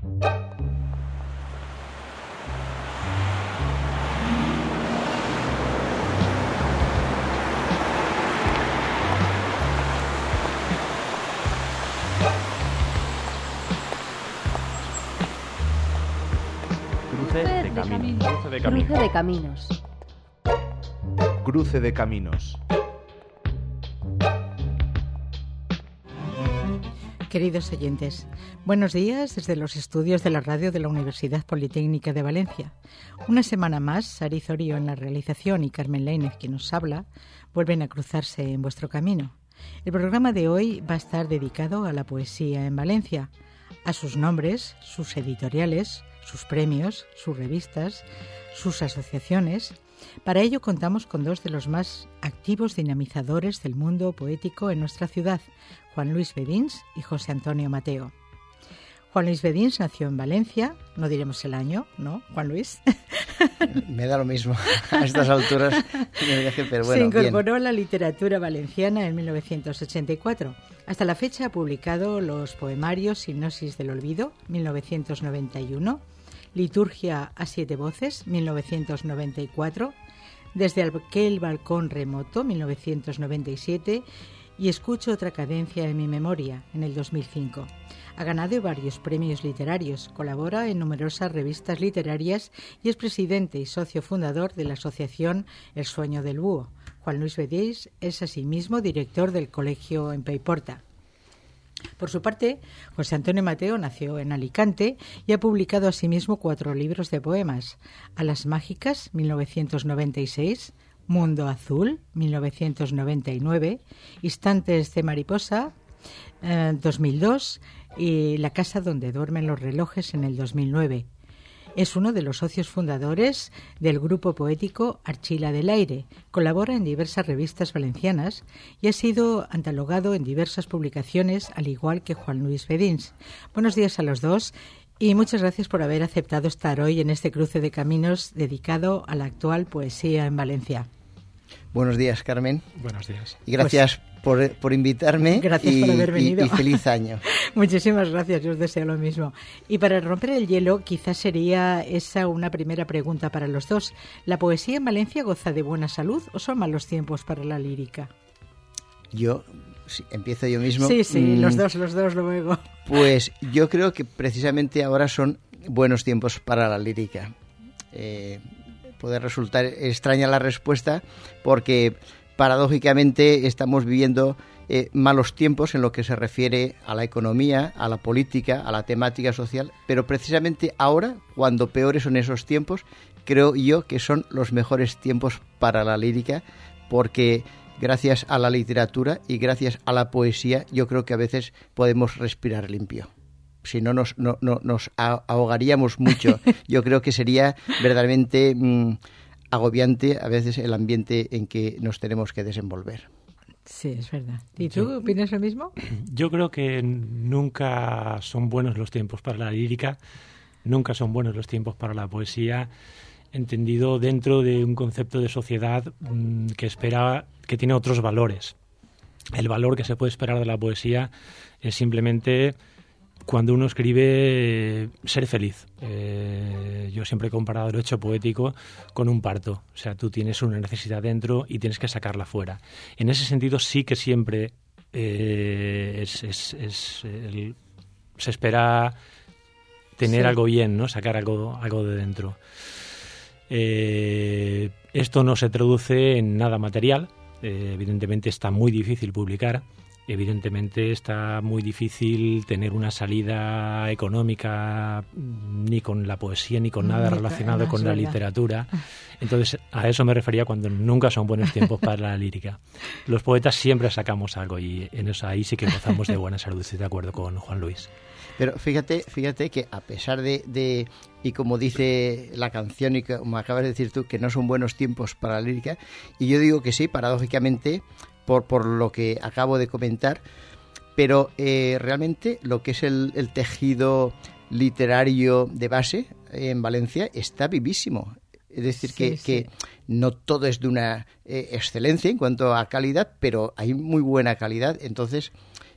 Cruce de caminos. Cruce de caminos. Queridos oyentes, buenos días desde los estudios de la radio de la Universidad Politécnica de Valencia. Una semana más, Sari Zorio en la realización y Carmen Lainez, quien nos habla, vuelven a cruzarse en vuestro camino. El programa de hoy va a estar dedicado a la poesía en Valencia, a sus nombres, sus editoriales, sus premios, sus revistas, sus asociaciones. Para ello contamos con dos de los más activos dinamizadores del mundo poético en nuestra ciudad, Juan Luis Bedins y José Antonio Mateo. Juan Luis Bedins nació en Valencia, no diremos el año, ¿no, Juan Luis? Me da lo mismo a estas alturas, pero bueno, se incorporó bien. a la literatura valenciana en 1984. Hasta la fecha ha publicado los poemarios Hipnosis del Olvido, 1991, Liturgia a 7 voces, 1994, Desde aquel balcón remoto, 1997, y Escucho otra cadencia en mi memoria, en el 2005. Ha ganado varios premios literarios, colabora en numerosas revistas literarias y es presidente y socio fundador de la asociación El Sueño del Búho. Juan Luis Bedins es asimismo director del colegio en Paiporta. Por su parte, José Antonio Mateo nació en Alicante y ha publicado asimismo 4 libros de poemas: Alas mágicas, 1996, Mundo azul, 1999, Instantes de mariposa, 2002, y La casa donde duermen los relojes, en el 2009. Es uno de los socios fundadores del grupo poético Archila del Aire. Colabora en diversas revistas valencianas y ha sido catalogado en diversas publicaciones, al igual que Juan Luis Bedins. Buenos días a los dos y muchas gracias por haber aceptado estar hoy en este cruce de caminos dedicado a la actual poesía en Valencia. Buenos días, Carmen. Buenos días. Y gracias por invitarme. Gracias por haber venido. Y feliz año. Muchísimas gracias, yo os deseo lo mismo. Y para romper el hielo, quizás sería esa una primera pregunta para los dos. ¿La poesía en Valencia goza de buena salud o son malos tiempos para la lírica? Empiezo yo mismo. Sí, los dos luego. Pues yo creo que precisamente ahora son buenos tiempos para la lírica. Puede resultar extraña la respuesta porque paradójicamente estamos viviendo malos tiempos en lo que se refiere a la economía, a la política, a la temática social, pero precisamente ahora, cuando peores son esos tiempos, creo yo que son los mejores tiempos para la lírica, porque gracias a la literatura y gracias a la poesía yo creo que a veces podemos respirar limpio. Si no nos ahogaríamos mucho. Yo creo que sería verdaderamente agobiante a veces el ambiente en que nos tenemos que desenvolver. Sí, es verdad. ¿Y tú opinas lo mismo? Yo creo que nunca son buenos los tiempos para la lírica, nunca son buenos los tiempos para la poesía, entendido dentro de un concepto de sociedad que tiene otros valores. El valor que se puede esperar de la poesía es simplemente cuando uno escribe ser feliz. Yo siempre he comparado el hecho poético con un parto. O sea, tú tienes una necesidad dentro y tienes que sacarla fuera. En ese sentido sí que siempre se espera tener algo bien, ¿no? Sacar algo de dentro. Esto no se traduce en nada material. Evidentemente está muy difícil publicar. Evidentemente está muy difícil tener una salida económica ni con la poesía ni con nada relacionado con la literatura. Entonces a eso me refería cuando nunca son buenos tiempos para la lírica. Los poetas siempre sacamos algo y en eso ahí sí que gozamos de buena salud. Estoy de acuerdo con Juan Luis. Pero fíjate que a pesar de y como dice la canción y como acabas de decir tú, que no son buenos tiempos para la lírica, y yo digo que sí, paradójicamente, por lo que acabo de comentar, pero realmente lo que es el tejido literario de base en Valencia está vivísimo. Es decir, que no todo es de una excelencia en cuanto a calidad, pero hay muy buena calidad. Entonces,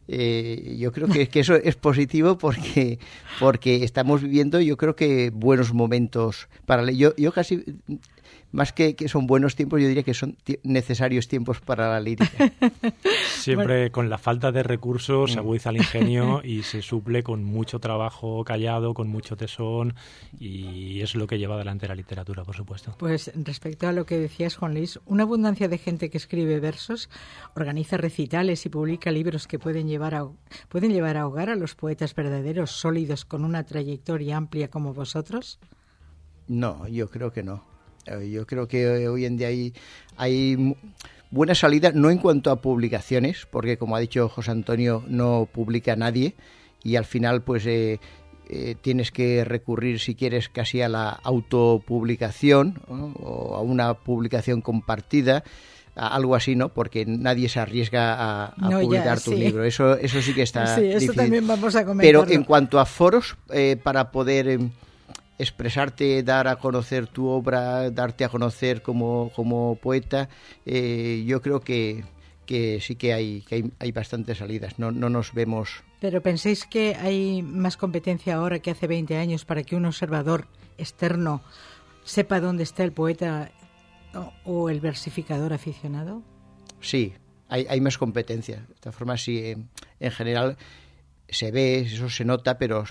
Yo creo que eso es positivo porque estamos viviendo, yo creo que buenos momentos para leer. Yo casi, más que son buenos tiempos, yo diría que son necesarios tiempos para la lírica. Siempre con la falta de recursos se agudiza el ingenio y se suple con mucho trabajo callado, con mucho tesón, y es lo que lleva adelante la literatura, por supuesto. Pues respecto a lo que decías, Juan Luis, una abundancia de gente que escribe versos, organiza recitales y publica libros que pueden llevar a ahogar a los poetas verdaderos, sólidos, con una trayectoria amplia como vosotros. No, yo creo que no. Yo creo que hoy en día hay buena salida, no en cuanto a publicaciones, porque como ha dicho José Antonio, no publica nadie y al final pues tienes que recurrir, si quieres, casi a la autopublicación, ¿no? O a una publicación compartida, algo así, ¿no? Porque nadie se arriesga a publicar tu libro. Eso sí que está difícil. También vamos a comentarlo. Pero en cuanto a foros, para poder expresarte, dar a conocer tu obra, darte a conocer como poeta, yo creo que sí que hay bastantes salidas, no nos vemos. ¿Pero pensáis que hay más competencia ahora que hace 20 años para que un observador externo sepa dónde está el poeta o el versificador aficionado? Sí, hay más competencia. De esta forma, sí, en general se ve, eso se nota, pero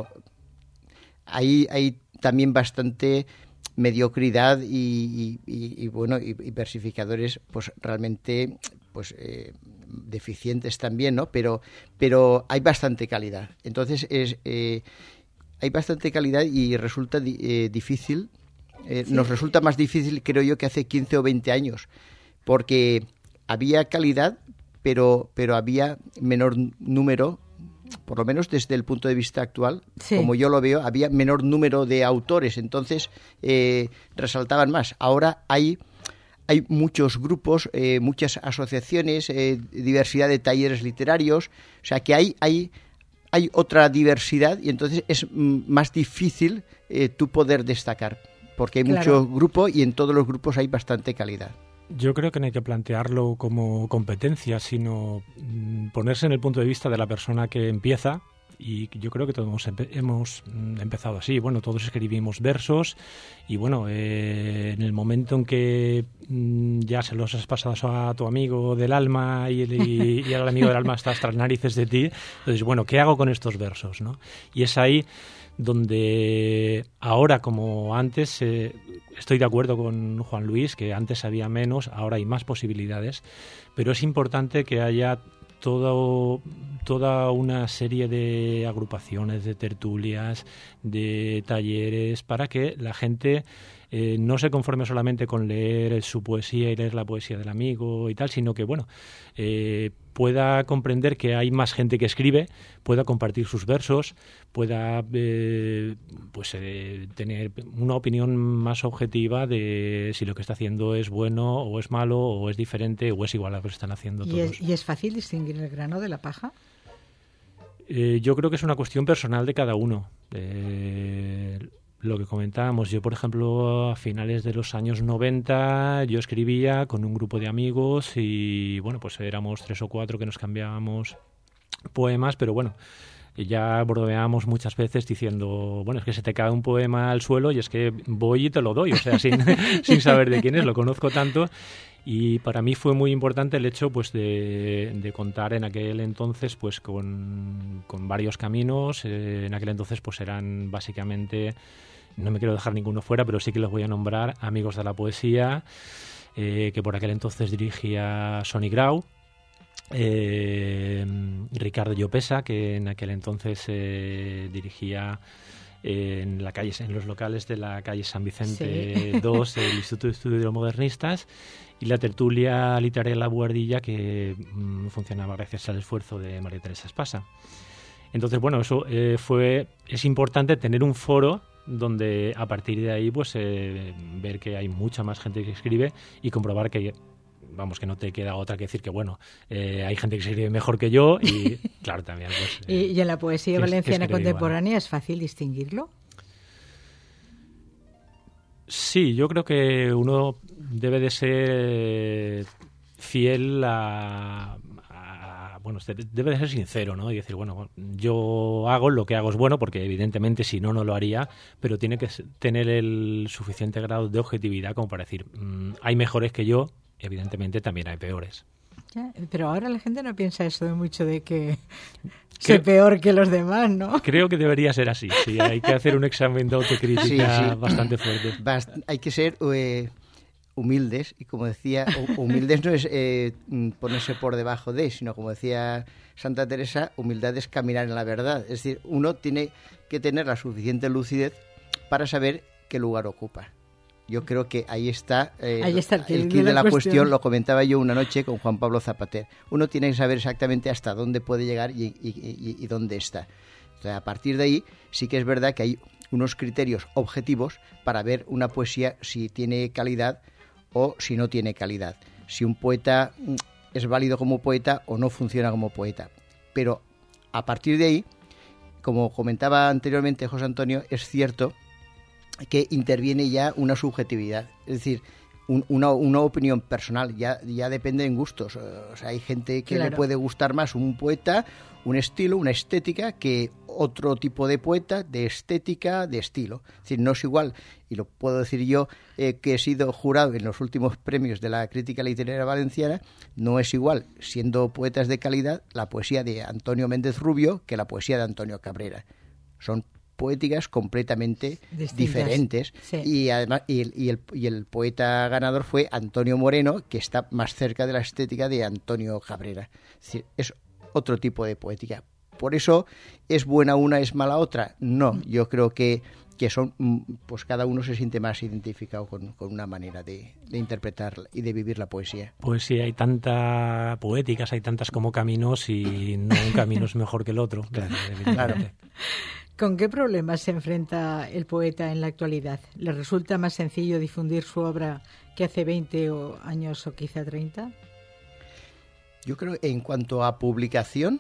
hay también bastante mediocridad y bueno, y versificadores pues realmente pues deficientes también, ¿no? Pero hay bastante calidad. Entonces hay bastante calidad y resulta difícil. Sí. Nos resulta más difícil, creo yo, que hace 15 o 20 años, porque había calidad, pero había menor número. Por lo menos desde el punto de vista actual, sí, como yo lo veo, había menor número de autores, entonces resaltaban más. Ahora hay muchos grupos, muchas asociaciones, diversidad de talleres literarios, o sea que hay otra diversidad y entonces es más difícil tú poder destacar, porque hay mucho grupo y en todos los grupos hay bastante calidad. Yo creo que no hay que plantearlo como competencia, sino ponerse en el punto de vista de la persona que empieza, y yo creo que todos hemos empezado así. Bueno, todos escribimos versos y bueno, en el momento en que ya se los has pasado a tu amigo del alma y al amigo del alma está hasta las narices de ti, entonces, bueno, ¿qué hago con estos versos, no? Y es ahí donde ahora, como antes, estoy de acuerdo con Juan Luis, que antes había menos, ahora hay más posibilidades, pero es importante que haya toda una serie de agrupaciones, de tertulias, de talleres, para que la gente no se conforme solamente con leer su poesía y leer la poesía del amigo y tal, sino que, bueno, pueda comprender que hay más gente que escribe, pueda compartir sus versos, pueda tener una opinión más objetiva de si lo que está haciendo es bueno o es malo o es diferente o es igual a lo que están haciendo todos. ¿Y es fácil distinguir el grano de la paja? Yo creo que es una cuestión personal de cada uno. Lo que comentábamos, yo por ejemplo a finales de los años 90 yo escribía con un grupo de amigos y bueno, pues éramos 3 o 4 que nos cambiábamos poemas, pero bueno, ya bromeábamos muchas veces diciendo, bueno, es que se te cae un poema al suelo y es que voy y te lo doy, o sea, sin saber de quién es, lo conozco tanto. Y para mí fue muy importante el hecho pues de contar en aquel entonces pues con varios caminos. En aquel entonces pues eran básicamente, no me quiero dejar ninguno fuera, pero sí que los voy a nombrar, Amigos de la Poesía, que por aquel entonces dirigía Sonny Grau, Ricardo Llopesa, que en aquel entonces dirigía en los locales de la calle San Vicente 2, el Instituto de Estudios de los Modernistas, y la tertulia literaria La Buhardilla, que funcionaba gracias al esfuerzo de María Teresa Espasa. Entonces, bueno, eso es importante tener un foro donde a partir de ahí pues ver que hay mucha más gente que escribe y comprobar que vamos, que no te queda otra que decir que bueno, hay gente que escribe mejor que yo y claro, también pues, ¿Y en la poesía valenciana contemporánea igual es fácil distinguirlo? Sí, yo creo que uno debe de ser fiel a bueno, debe de ser sincero, ¿no? Y decir, bueno, yo hago lo que hago es bueno, porque evidentemente si no, no lo haría, pero tiene que tener el suficiente grado de objetividad como para decir, hay mejores que yo, evidentemente también hay peores. Ya, pero ahora la gente no piensa eso de mucho de que soy peor que los demás, ¿no? Creo que debería ser así, sí, hay que hacer un examen de autocrítica bastante fuerte. Hay que ser humildes, y como decía, humildes no es ponerse por debajo de, sino como decía Santa Teresa, humildad es caminar en la verdad. Es decir, uno tiene que tener la suficiente lucidez para saber qué lugar ocupa. Yo creo que ahí está el quid de la cuestión. Lo comentaba yo una noche con Juan Pablo Zapater. Uno tiene que saber exactamente hasta dónde puede llegar y dónde está. Entonces, a partir de ahí sí que es verdad que hay unos criterios objetivos para ver una poesía si tiene calidad o si no tiene calidad. Si un poeta es válido como poeta o no funciona como poeta. Pero a partir de ahí, como comentaba anteriormente José Antonio, es cierto que interviene ya una subjetividad, es decir, una opinión personal, ya depende en gustos. O sea, hay gente que le puede gustar más un poeta, un estilo, una estética, que otro tipo de poeta, de estética, de estilo. Es decir, no es igual, y lo puedo decir yo, que he sido jurado en los últimos premios de la crítica literaria valenciana, no es igual, siendo poetas de calidad, la poesía de Antonio Méndez Rubio que la poesía de Antonio Cabrera. Son poéticas completamente diferentes. Sí. Y además y el poeta ganador fue Antonio Moreno, que está más cerca de la estética de Antonio Cabrera. Es decir, es otro tipo de poética. Por eso, ¿es buena una, es mala otra? No, yo creo que son, pues cada uno se siente más identificado con una manera de interpretar y de vivir la poesía. Pues sí, hay tantas poéticas, hay tantas como caminos, y no un camino es mejor que el otro. Claro. ¿Con qué problemas se enfrenta el poeta en la actualidad? ¿Le resulta más sencillo difundir su obra que hace 20 años o quizá 30? Yo creo que en cuanto a publicación,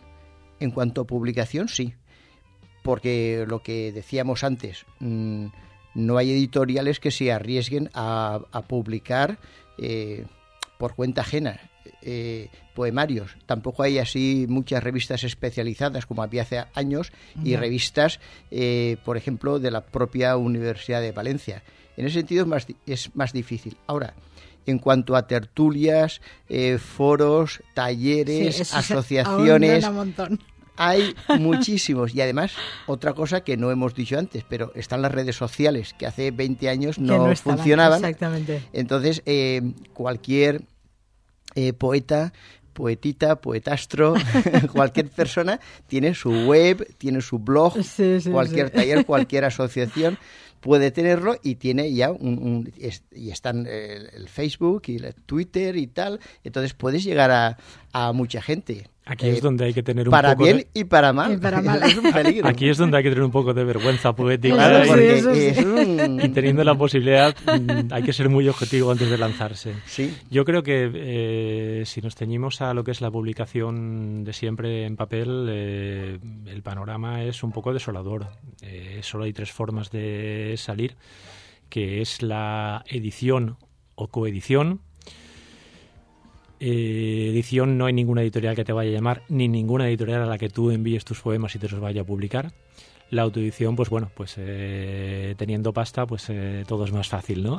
sí. Porque lo que decíamos antes, no hay editoriales que se arriesguen a publicar por cuenta ajena poemarios. Tampoco hay así muchas revistas especializadas como había hace años, y revistas, por ejemplo, de la propia Universidad de Valencia. En ese sentido es más difícil. Ahora, en cuanto a tertulias, foros, talleres, asociaciones, hay muchísimos. Y además, otra cosa que no hemos dicho antes, pero están las redes sociales, que hace 20 años no funcionaban. Exactamente. Entonces, cualquier poeta, poetita, poetastro, cualquier persona tiene su web, tiene su blog, cualquier taller, cualquier asociación puede tenerlo, y tiene ya y están el Facebook y el Twitter y tal. Entonces puedes llegar a mucha gente. Aquí es donde hay que tener un para poco bien y para mal. Es un peligro. Aquí es donde hay que tener un poco de vergüenza poética. Claro, porque y teniendo la posibilidad, hay que ser muy objetivo antes de lanzarse. Sí. Yo creo que si nos ceñimos a lo que es la publicación de siempre en papel, el panorama es un poco desolador. Solo hay 3 formas de salir, que es la edición o coedición. Edición, no hay ninguna editorial que te vaya a llamar, ni ninguna editorial a la que tú envíes tus poemas y te los vaya a publicar. La autoedición, pues bueno, pues teniendo pasta, pues todo es más fácil, ¿no?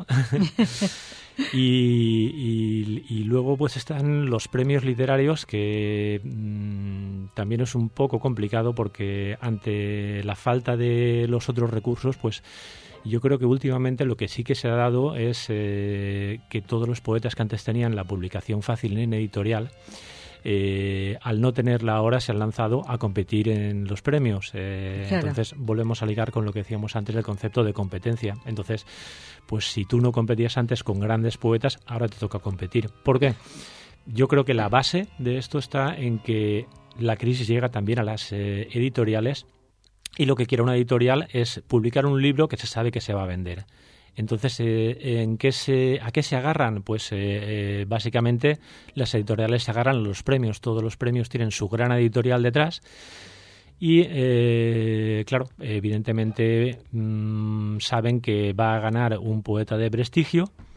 y luego pues están los premios literarios, que también es un poco complicado, porque ante la falta de los otros recursos, pues yo creo que últimamente lo que sí que se ha dado es que todos los poetas que antes tenían la publicación fácil en editorial, al no tenerla ahora, se han lanzado a competir en los premios. Claro. Entonces volvemos a ligar con lo que decíamos antes del concepto de competencia. Entonces, pues si tú no competías antes con grandes poetas, ahora te toca competir. ¿Por qué? Yo creo que la base de esto está en que la crisis llega también a las editoriales, y lo que quiere una editorial es publicar un libro que se sabe que se va a vender. Entonces, ¿a qué se agarran? Pues básicamente las editoriales se agarran a los premios. Todos los premios tienen su gran editorial detrás. Y, claro, evidentemente saben que va a ganar un poeta de prestigio,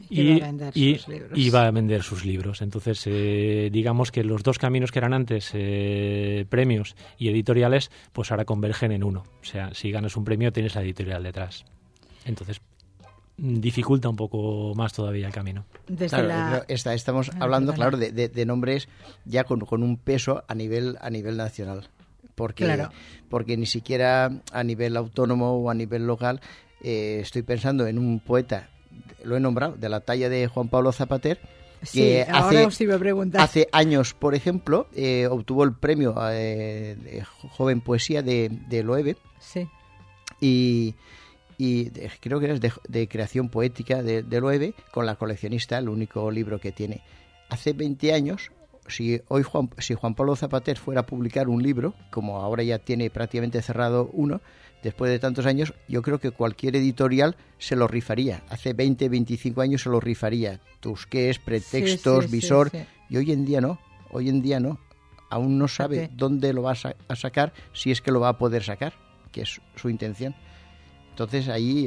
y va a vender sus libros. Entonces, digamos que los dos caminos que eran antes, premios y editoriales, pues ahora convergen en uno. O sea, si ganas un premio tienes la editorial detrás. Entonces, dificulta un poco más todavía el camino. Claro, estamos hablando, claro, de nombres ya con un peso a nivel nacional. Porque ni siquiera a nivel autónomo o a nivel local estoy pensando en un poeta, lo he nombrado, de la talla de Juan Pablo Zapater, que hace años, por ejemplo, obtuvo el premio de Joven Poesía de Loewe. Sí. Y creo que es de creación poética de Loewe, con La coleccionista, el único libro que tiene. Hace 20 años, si Juan Pablo Zapater fuera a publicar un libro, como ahora ya tiene prácticamente cerrado uno, después de tantos años, yo creo que cualquier editorial se lo rifaría. Hace 20, 25 años se lo rifaría. Tusqués, Pretextos, Visor. Sí. Y hoy en día no. Aún no sabe dónde lo va a sacar, si es que lo va a poder sacar, que es su intención. Entonces ahí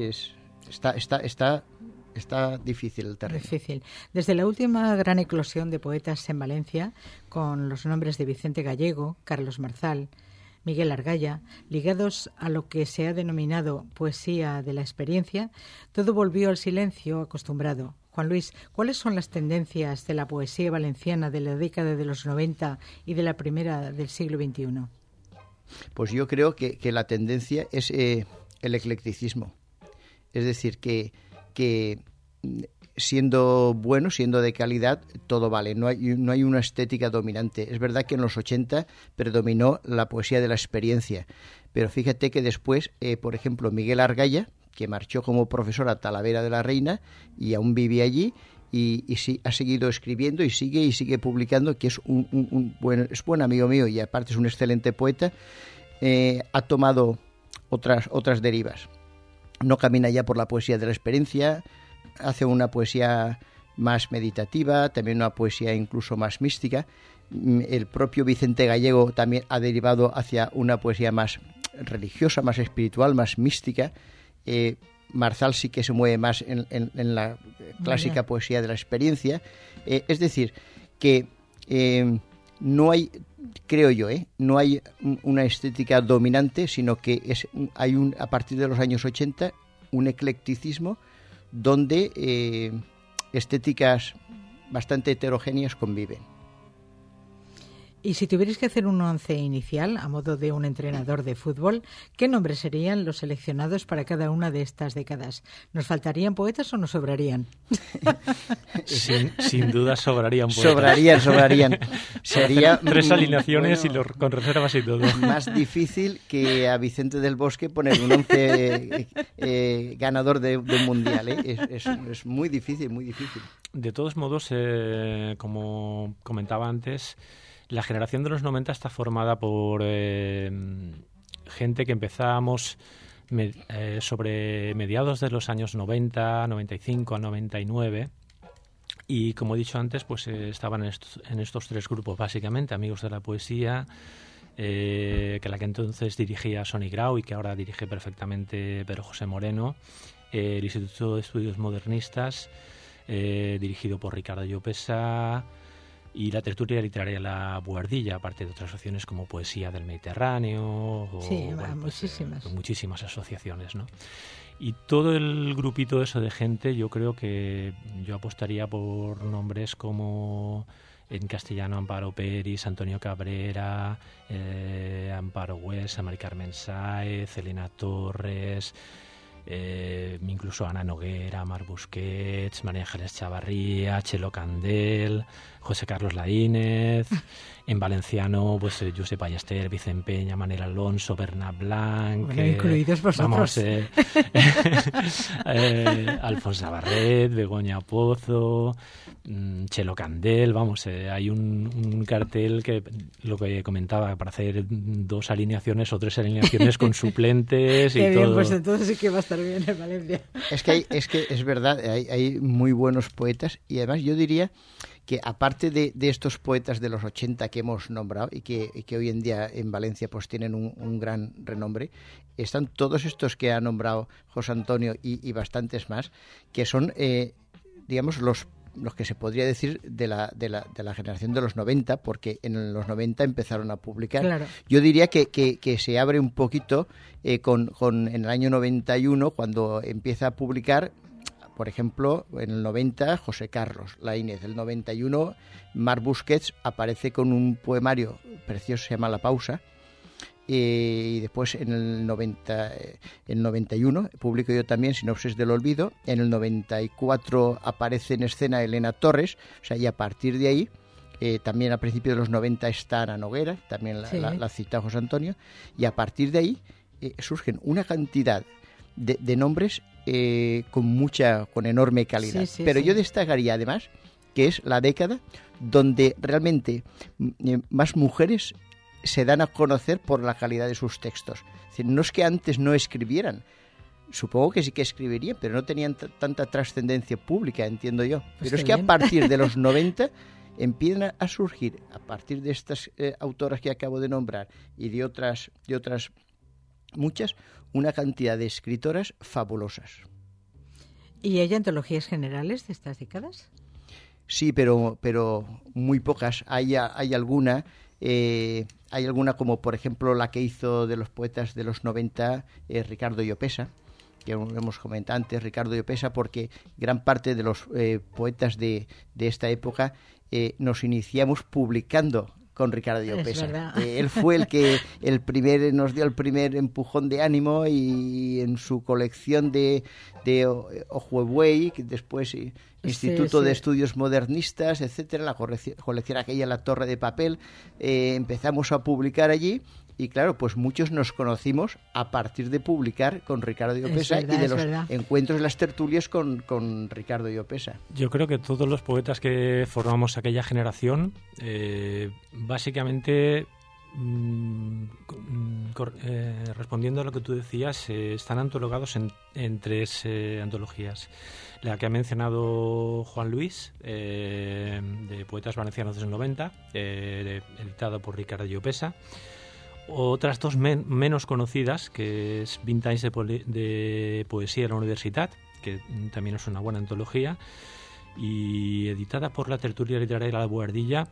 está difícil el terreno. Difícil. Desde la última gran eclosión de poetas en Valencia, con los nombres de Vicente Gallego, Carlos Marzal, Miguel Argaya, ligados a lo que se ha denominado poesía de la experiencia, todo volvió al silencio acostumbrado. Juan Luis, ¿cuáles son las tendencias de la poesía valenciana de la década de los 90 y de la primera del siglo XXI? Pues yo creo que la tendencia es el eclecticismo. Es decir, que siendo bueno, siendo de calidad, todo vale. No hay una estética dominante. Es verdad que en los 80 predominó la poesía de la experiencia, pero fíjate que después, por ejemplo, Miguel Argaya, que marchó como profesor a Talavera de la Reina y aún vive allí, y sí, ha seguido escribiendo y sigue publicando, que es es buen amigo mío y aparte es un excelente poeta, ha tomado otras derivas. No camina ya por la poesía de la experiencia, hace una poesía más meditativa, también una poesía incluso más mística. El propio Vicente Gallego también ha derivado hacia una poesía más religiosa, más espiritual, más mística. Marzal sí que se mueve más en la clásica poesía de la experiencia. Es decir, que no hay, creo yo, no hay una estética dominante, sino que hay a partir de los años 80 un eclecticismo donde estéticas bastante heterogéneas conviven. Y si tuvierais que hacer un once inicial, a modo de un entrenador de fútbol, ¿qué nombres serían los seleccionados para cada una de estas décadas? ¿Nos faltarían poetas o nos sobrarían? Sin duda sobrarían poetas. Sobrarían. Sería 3 alineaciones y con reservas y todo. Más difícil que a Vicente del Bosque poner un once ganador de un mundial. Es muy difícil, muy difícil. De todos modos, como comentaba antes, la generación de los 90 está formada por gente que empezábamos sobre mediados de los años 90, 95 a 99 y, como he dicho antes, pues estaban en estos 3 grupos básicamente: Amigos de la Poesía, que la que entonces dirigía Sonny Grau y que ahora dirige perfectamente Pedro José Moreno, el Instituto de Estudios Modernistas, dirigido por Ricardo Llopesa, y la tertulia literaria La Buhardilla, aparte de otras asociaciones como Poesía del Mediterráneo muchísimas asociaciones, ¿no? Y todo el grupito eso de gente, yo creo que yo apostaría por nombres como, en castellano, Amparo Peris, Antonio Cabrera, Amparo Huesa, Mari Carmen Sáez, Elena Torres, incluso Ana Noguera, Mar Busquets, María Ángeles Chavarría, Chelo Candel, José Carlos Laínez. En valenciano, pues Josep Ballester, Vicent Peña, Manel Alonso, Bernat Blanc, bueno, incluidos vosotros. Alfonso Barret, Begoña Pozo, Chelo Candel. Hay un cartel que, lo que comentaba, para hacer 2 alineaciones o 3 alineaciones con suplentes y qué bien, todo. pues entonces sí que va a estar bien en Valencia. Es que es verdad, hay muy buenos poetas, y además yo diría que aparte de estos poetas de los 80 que hemos nombrado y que hoy en día en Valencia pues tienen un gran renombre, están todos estos que ha nombrado José Antonio y bastantes más, que son digamos, los que se podría decir de la generación de los 90, porque en los 90 empezaron a publicar. Claro. Yo diría que se abre un poquito en el año 91, cuando empieza a publicar, por ejemplo, en el 90, José Carlos Laínez. El 91, Marc Busquets aparece con un poemario precioso, se llama La Pausa. Y después en el 91 publico yo también Sinopsis del Olvido. En el 94 aparece en escena Elena Torres, o sea, y a partir de ahí, también a principios de los 90 está Ana Noguera, también la cita José Antonio, y a partir de ahí surgen una cantidad de nombres con enorme calidad. Pero yo destacaría además que es la década donde realmente más mujeres se dan a conocer por la calidad de sus textos. Es decir, no es que antes no escribieran, supongo que sí que escribirían, pero no tenían tanta trascendencia pública, entiendo yo. Pero es que a partir de los 90 empiezan a surgir, a partir de estas autoras que acabo de nombrar y de otras muchas, una cantidad de escritoras fabulosas. ¿Y hay antologías generales de estas décadas? Sí, pero muy pocas. Hay alguna... hay alguna como por ejemplo la que hizo de los poetas de los 90 Ricardo Llopesa, que hemos comentado antes, Ricardo Llopesa, porque gran parte de los poetas de esta época nos iniciamos publicando con Ricardo Llopesa. Él fue nos dio el primer empujón de ánimo, y en su colección de Ojuebuey, que después Instituto de Estudios Modernistas, etcétera, la colección aquella, La Torre de Papel, empezamos a publicar allí. Y claro, pues muchos nos conocimos a partir de publicar con Ricardo Llopesa y de los encuentros, las tertulias con Ricardo Llopesa. Yo creo que todos los poetas que formamos aquella generación, básicamente, respondiendo a lo que tú decías, están antologados en tres antologías. La que ha mencionado Juan Luis, de Poetas Valencianos de los 90, editada por Ricardo Llopesa. Otras dos menos conocidas, que es Vintage de Poesía de la Universitat, que también es una buena antología, y editada por la Tertulia Literaria de la Boardilla,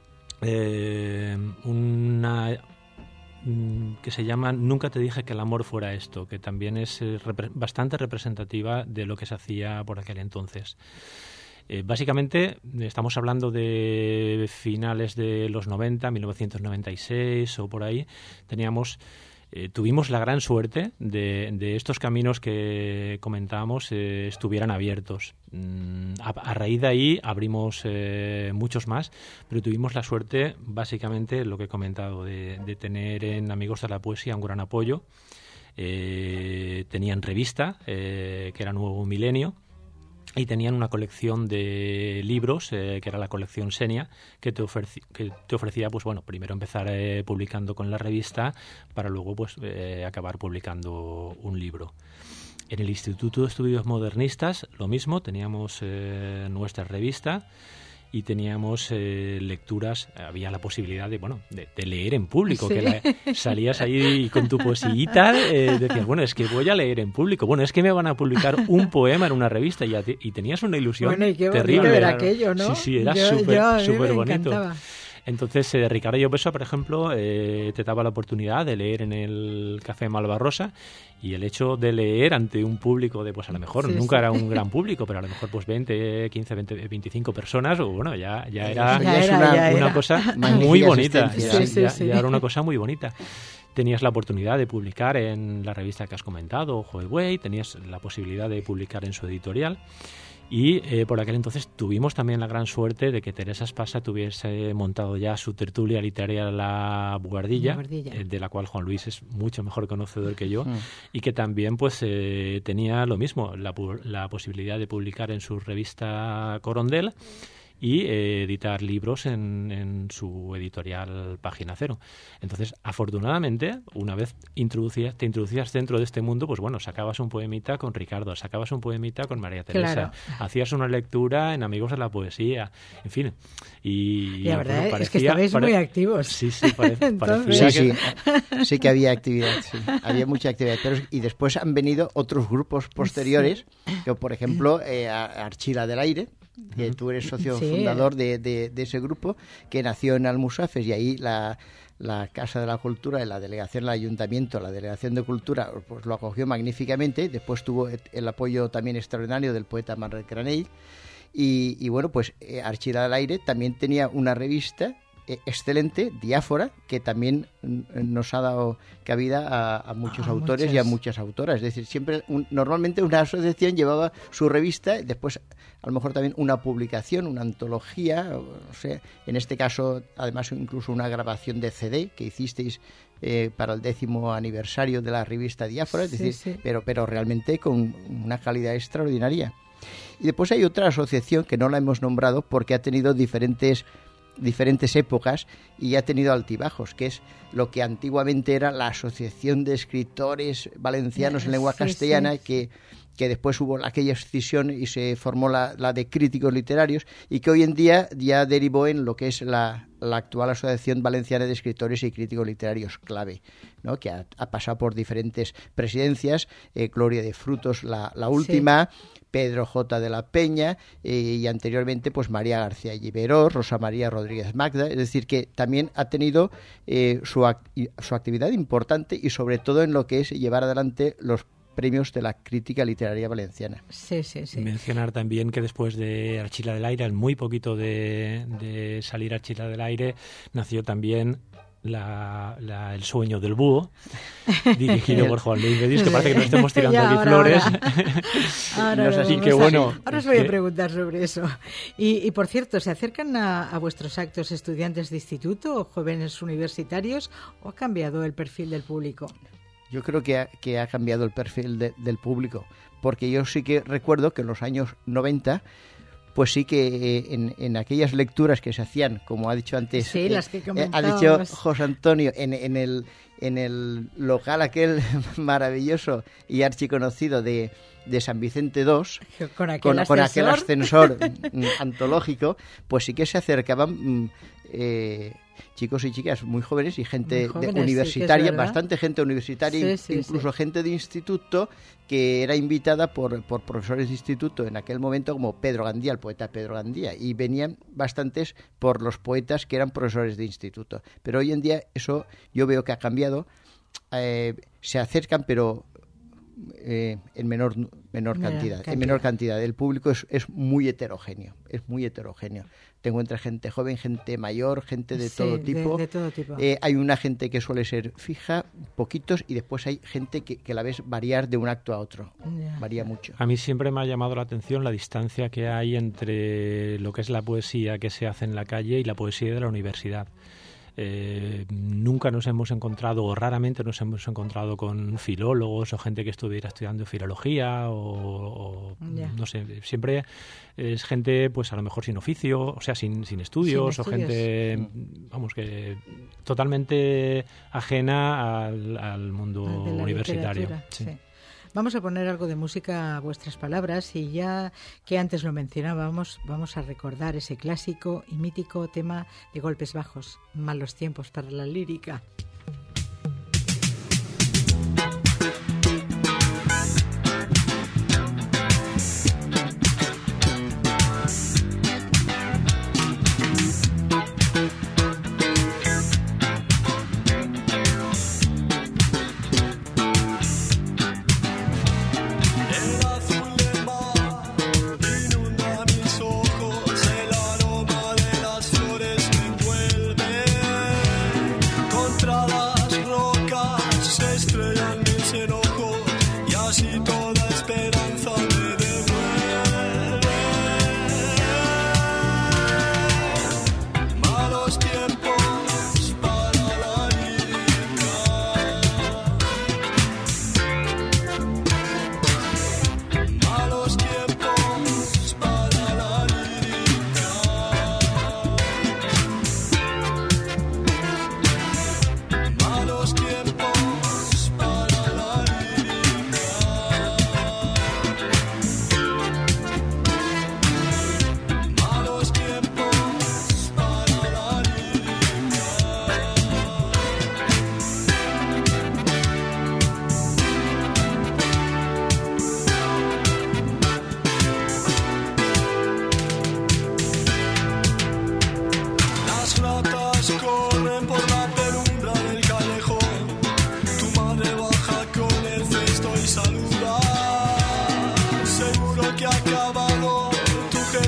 una que se llama Nunca te dije que el amor fuera esto, que también es bastante representativa de lo que se hacía por aquel entonces. Básicamente estamos hablando de finales de los 90, 1996 o por ahí. Tuvimos la gran suerte de estos caminos que comentábamos estuvieran abiertos. A raíz de ahí abrimos muchos más, pero tuvimos la suerte, básicamente, lo que he comentado, de tener en Amigos de la Poesía un gran apoyo. Tenían revista, que era Nuevo Milenio, y tenían una colección de libros, que era la colección Senia, que te ofrecía, pues bueno, primero empezar publicando con la revista, para luego pues acabar publicando un libro. En el Instituto de Estudios Modernistas, lo mismo, teníamos nuestra revista y teníamos lecturas, había la posibilidad de leer en público, que salías ahí con tu poesillita, decías, bueno, es que voy a leer en público, bueno, es que me van a publicar un poema en una revista, y tenías una ilusión terrible. Era aquello, ¿no? Sí, era súper bonito. Encantaba. Entonces, Ricardo Llopesa, por ejemplo, te daba la oportunidad de leer en el Café Malvarrosa, y el hecho de leer ante un público de, pues a lo mejor nunca era un gran público, pero a lo mejor pues 20, 15, 20, 25 personas, o bueno, ya era una cosa muy bonita. Ya era una cosa muy bonita. Tenías la oportunidad de publicar en la revista que has comentado, Joeway, tenías la posibilidad de publicar en su editorial. Y por aquel entonces tuvimos también la gran suerte de que Teresa Espasa tuviese montado ya su tertulia literaria La Boardilla, de la cual Juan Luis es mucho mejor conocedor que yo, y que también pues tenía lo mismo, la posibilidad de publicar en su revista Corondel, y editar libros en su editorial Página Cero. Entonces, afortunadamente, una vez te introducías dentro de este mundo, pues bueno, sacabas un poemita con Ricardo, sacabas un poemita con María Teresa, claro. Hacías una lectura en Amigos de la Poesía, en fin. Y la verdad bueno, es que estabais muy activos. Sí, parecía sí que había actividad, sí. Había mucha actividad. Y después han venido otros grupos posteriores, que por ejemplo, Archila del Aire, que tú eres socio fundador de ese grupo, que nació en Almusafes, y ahí la Casa de la Cultura, la delegación del Ayuntamiento, la Delegación de Cultura, pues lo acogió magníficamente. Después tuvo el apoyo también extraordinario del poeta Manuel Granell. Y bueno, pues Archila del Aire también tenía una revista excelente, Diáfora, que también nos ha dado cabida a muchos autores y a muchas autoras. Es decir, siempre normalmente una asociación llevaba su revista, después a lo mejor también una publicación, una antología, no sé, en este caso además incluso una grabación de CD que hicisteis para el 10º aniversario de la revista Diáfora, es decir, pero realmente con una calidad extraordinaria. Y después hay otra asociación que no la hemos nombrado porque ha tenido diferentes épocas y ha tenido altibajos, que es lo que antiguamente era la Asociación de Escritores Valencianos en Lengua Castellana, que después hubo aquella escisión y se formó la de Críticos Literarios, y que hoy en día ya derivó en lo que es la actual Asociación Valenciana de Escritores y Críticos Literarios Clave, ¿no? Que ha pasado por diferentes presidencias, Gloria de Frutos la última, Pedro J. de la Peña, y anteriormente pues María García Lliberó, Rosa María Rodríguez Magda. Es decir, que también ha tenido su actividad importante, y sobre todo en lo que es llevar adelante los premios de la crítica literaria valenciana. Sí. Mencionar también que después de Archila del Aire, al muy poquito de salir Archila del Aire, nació también El sueño del búho, dirigido por Juan Luis Bedis, que parece que no estemos tirando aquí flores. Así que bueno. Ahora os voy a preguntar sobre eso. Y por cierto, ¿se acercan a vuestros actos estudiantes de instituto o jóvenes universitarios, o ha cambiado el perfil del público? Yo creo que ha cambiado el perfil del público, porque yo sí que recuerdo que en los años 90, pues sí que en aquellas lecturas que se hacían, como ha dicho antes, las que ha dicho José Antonio, en el local aquel maravilloso y archiconocido de San Vicente II, con aquel ascensor antológico, pues sí que se acercaban chicos y chicas muy jóvenes y gente universitaria, bastante gente universitaria, incluso gente de instituto, que era invitada por profesores de instituto en aquel momento, como Pedro Gandía, el poeta Pedro Gandía, y venían bastantes por los poetas que eran profesores de instituto. Pero hoy en día eso yo veo que ha cambiado, se acercan, pero en menor cantidad. En menor cantidad. El público es muy heterogéneo, Te encuentras gente joven, gente mayor, gente de todo tipo. De todo tipo. Hay una gente que suele ser fija, poquitos, y después hay gente que la ves variar de un acto a otro. Varía mucho. A mí siempre me ha llamado la atención la distancia que hay entre lo que es la poesía que se hace en la calle y la poesía de la universidad. Nunca nos hemos encontrado, o raramente nos hemos encontrado con filólogos o gente que estuviera estudiando filología o no sé, siempre es gente pues a lo mejor sin oficio, o sea, sin estudios, o gente, vamos, que totalmente ajena al mundo universitario. Sí. Vamos a poner algo de música a vuestras palabras, y ya que antes lo mencionábamos, vamos a recordar ese clásico y mítico tema de Golpes Bajos, Malos tiempos para la lírica.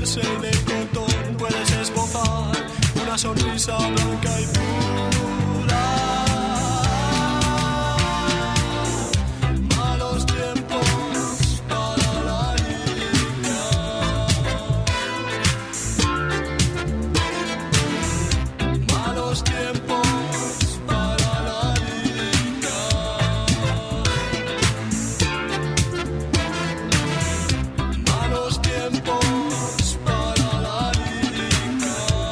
jersey de cotón puedes esbozar una sonrisa blanca y pura. Malos tiempos para la lírica. Malos tiempos para la lírica. Malos tiempos para la lírica.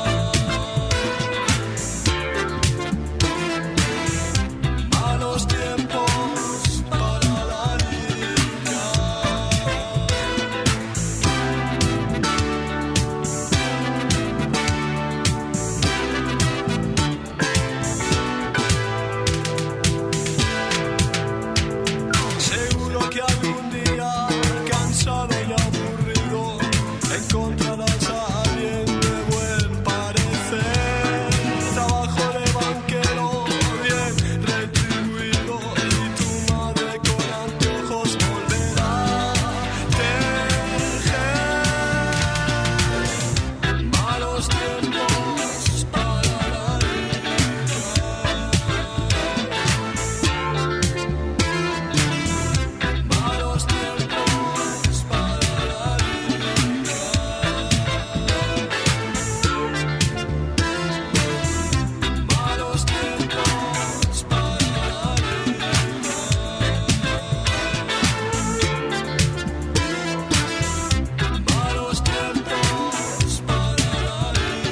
Malos tiempos para la lírica. Seguro que algún día, cansado y aburrido, encontrarás a alguien de buen parecer. Trabajo de banquero bien retribuido y tu madre con anteojos volverá a tejer. Malos tiempos para la lírica. Malos tiempos para la lírica. Malos tiempos para la lírica. Malos tiempos para la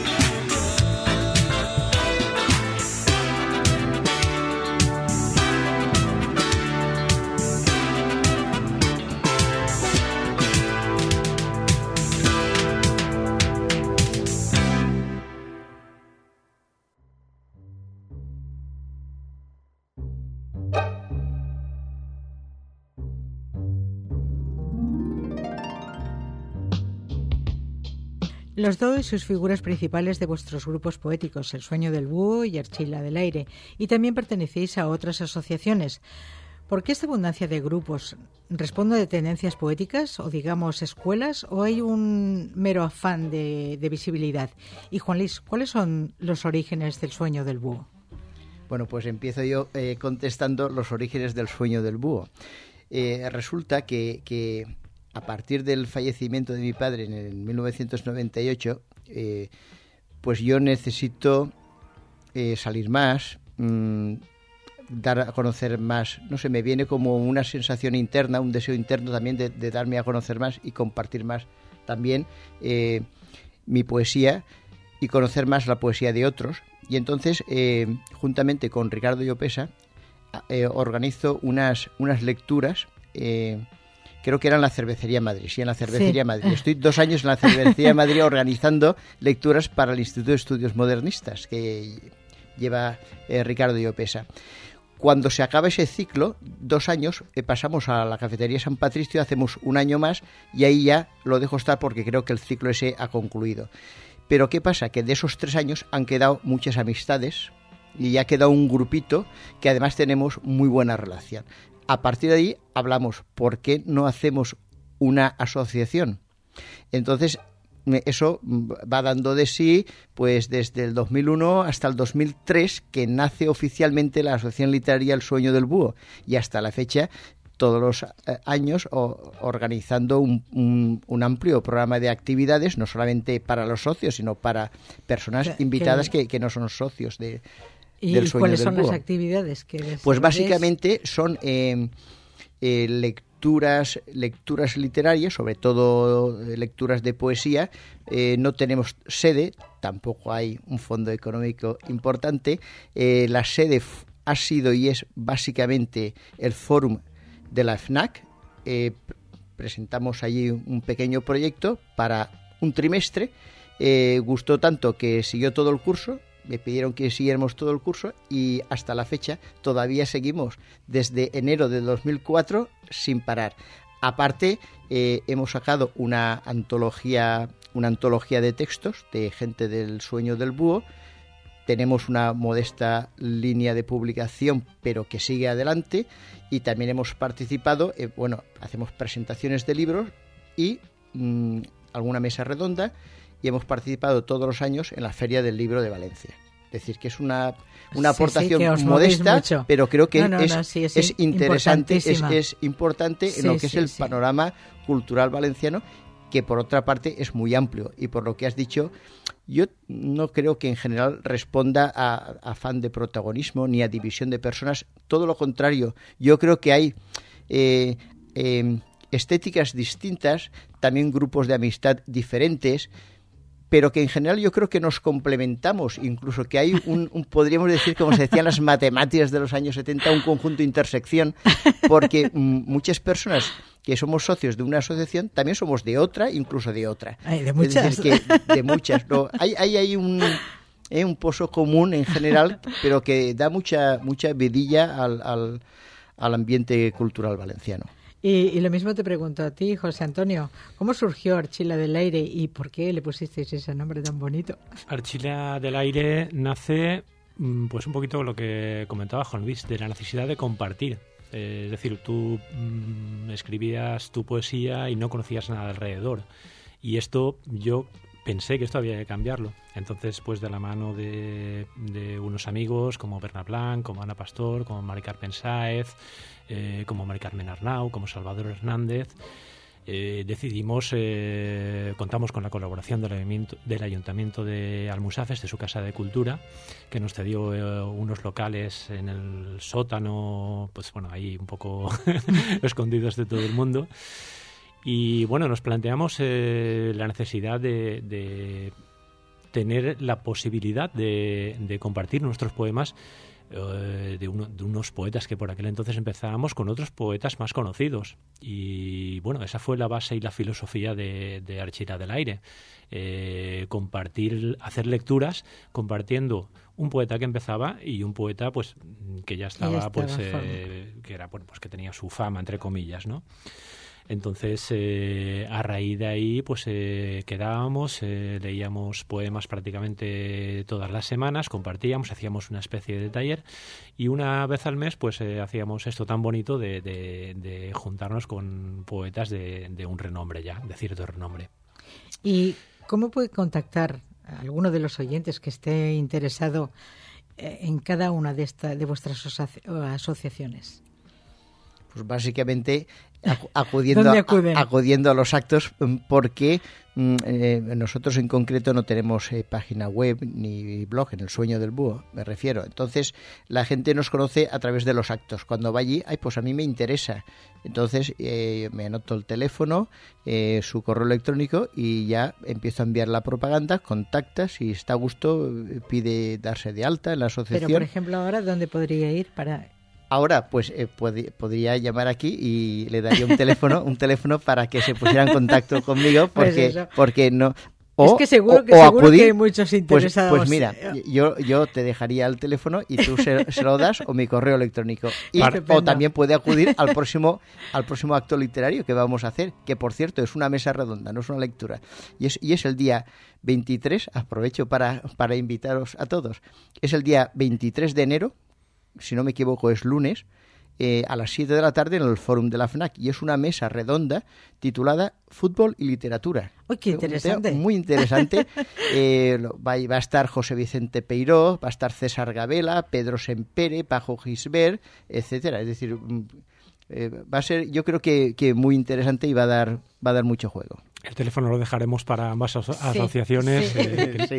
Los dos y sus figuras principales de vuestros grupos poéticos, El sueño del búho y Archila del aire, y también pertenecéis a otras asociaciones. ¿Por qué esta abundancia de grupos? ¿Responde de tendencias poéticas o, digamos, escuelas, o hay un mero afán de visibilidad? Y Juan Luis, ¿cuáles son los orígenes del sueño del búho? Bueno, pues empiezo yo contestando los orígenes del sueño del búho. Resulta que a partir del fallecimiento de mi padre en el 1998, pues yo necesito salir más, dar a conocer más. No sé, me viene como una sensación interna, un deseo interno también de darme a conocer más y compartir más también mi poesía y conocer más la poesía de otros. Y entonces, juntamente con Ricardo Llopesa, organizo unas lecturas. Creo que era en la Cervecería Madrid, sí, en la Cervecería Madrid. Estoy 2 años en la Cervecería Madrid organizando lecturas para el Instituto de Estudios Modernistas que lleva Ricardo Llopesa. Cuando se acaba ese ciclo, 2 años, pasamos a la Cafetería San Patricio, hacemos 1 año más y ahí ya lo dejo estar porque creo que el ciclo ese ha concluido. Pero ¿qué pasa? Que de esos 3 años han quedado muchas amistades y ya ha quedado un grupito que además tenemos muy buena relación. A partir de ahí hablamos, ¿por qué no hacemos una asociación? Entonces, eso va dando de sí, pues desde el 2001 hasta el 2003, que nace oficialmente la Asociación Literaria El Sueño del Búho, y hasta la fecha, todos los años, organizando un amplio programa de actividades, no solamente para los socios, sino para personas invitadas que no son socios del Sueño del Búho. ¿Y cuáles son las actividades que Pues básicamente son lecturas literarias, sobre todo lecturas de poesía. No tenemos sede, tampoco hay un fondo económico importante. La sede ha sido y es básicamente el fórum de la FNAC. Presentamos allí un pequeño proyecto para un trimestre. Gustó tanto que siguió todo el curso. Me pidieron que siguiéramos todo el curso y hasta la fecha todavía seguimos desde enero de 2004 sin parar. Aparte, hemos sacado una antología de textos de gente del Sueño del Búho. Tenemos una modesta línea de publicación, pero que sigue adelante, y también hemos participado, hacemos presentaciones de libros y alguna mesa redonda y hemos participado todos los años en la Feria del Libro de Valencia. Es decir, que es una aportación modesta, pero creo que es interesante, es importante en lo que es el panorama cultural valenciano, que por otra parte es muy amplio. Y por lo que has dicho, yo no creo que en general responda a afán de protagonismo ni a división de personas. Todo lo contrario, yo creo que hay estéticas distintas, también grupos de amistad diferentes, pero que en general yo creo que nos complementamos, incluso que hay podríamos decir, como se decía en las matemáticas de los años 70, un conjunto de intersección, porque muchas personas que somos socios de una asociación también somos de otra, incluso de otra. De muchas. Es decir, que de muchas. No, hay un pozo común en general, pero que da mucha vidilla al ambiente cultural valenciano. Y lo mismo te pregunto a ti, José Antonio, ¿cómo surgió Archila del Aire y por qué le pusisteis ese nombre tan bonito? Archila del Aire nace, pues un poquito lo que comentaba Juan Luis, de la necesidad de compartir. Es decir, tú escribías tu poesía y no conocías nada alrededor. Y esto, yo pensé que esto había que cambiarlo. Entonces, pues de la mano de unos amigos como Bernat Blanc, como Ana Pastor, como Mari Carmen Sáez, como Mari Carmen Arnau, como Salvador Hernández, decidimos, contamos con la colaboración del Ayuntamiento de Almusafes, de su Casa de Cultura, que nos cedió unos locales en el sótano, pues bueno, ahí un poco escondidos de todo el mundo. Y bueno, nos planteamos la necesidad de tener la posibilidad de compartir nuestros poemas de unos poetas que por aquel entonces empezábamos con otros poetas más conocidos. Y bueno, esa fue la base y la filosofía de Archila del Aire. Compartir, hacer lecturas compartiendo un poeta que empezaba y un poeta pues que ya estaba pues que era bueno, pues que tenía su fama, entre comillas, ¿no? Entonces, a raíz de ahí, pues quedábamos, leíamos poemas prácticamente todas las semanas, compartíamos, hacíamos una especie de taller y una vez al mes, pues hacíamos esto tan bonito de juntarnos con poetas de un renombre ya, de cierto renombre. ¿Y cómo puede contactar a alguno de los oyentes que esté interesado en cada una de vuestras asociaciones? Pues básicamente acudiendo a los actos, porque nosotros en concreto no tenemos página web ni blog, en El Sueño del Búho me refiero. Entonces la gente nos conoce a través de los actos. Cuando va allí, pues a mí me interesa. Entonces me anoto el teléfono, su correo electrónico y ya empiezo a enviar la propaganda, contacta, si está a gusto pide darse de alta en la asociación. Pero por ejemplo ahora, ¿dónde podría ir para...? Ahora, pues podría llamar aquí y le daría un teléfono para que se pusiera en contacto conmigo, porque no. Es que seguro que hay muchos interesados. Pues mira, yo te dejaría el teléfono y tú se lo das o mi correo electrónico. O también puede acudir al próximo acto literario que vamos a hacer, que por cierto es una mesa redonda, no es una lectura. Y es el día 23, aprovecho para invitaros a todos, es el día 23 de enero, si no me equivoco es lunes, a las 7 de la tarde en el Fórum de la FNAC, y es una mesa redonda titulada Fútbol y Literatura. ¡Uy, qué interesante! Muy interesante. Va a estar José Vicente Peiró, va a estar César Gabela, Pedro Sempere, Pajo Gisbert, etcétera. Es decir, va a ser, yo creo que muy interesante y va a dar mucho juego. El teléfono lo dejaremos para ambas asociaciones. Sí.